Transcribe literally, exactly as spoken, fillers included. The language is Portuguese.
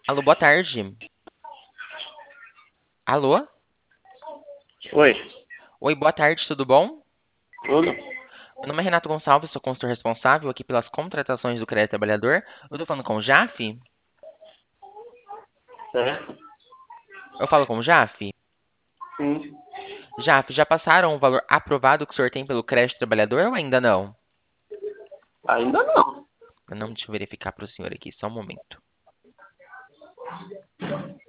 Alô, boa tarde. Alô? Oi, Oi, boa tarde, tudo bom? tudo? Meu nome é Renato Gonçalves, sou consultor responsável aqui pelas contratações do Crédito Trabalhador. Eu tô falando com o Jaf? Certo? Eu falo com o Jaf? Sim. Jaf, já passaram o valor aprovado que o senhor tem pelo Crédito Trabalhador ou ainda não? Ainda não. Não, deixa eu verificar para o senhor aqui, só um momento.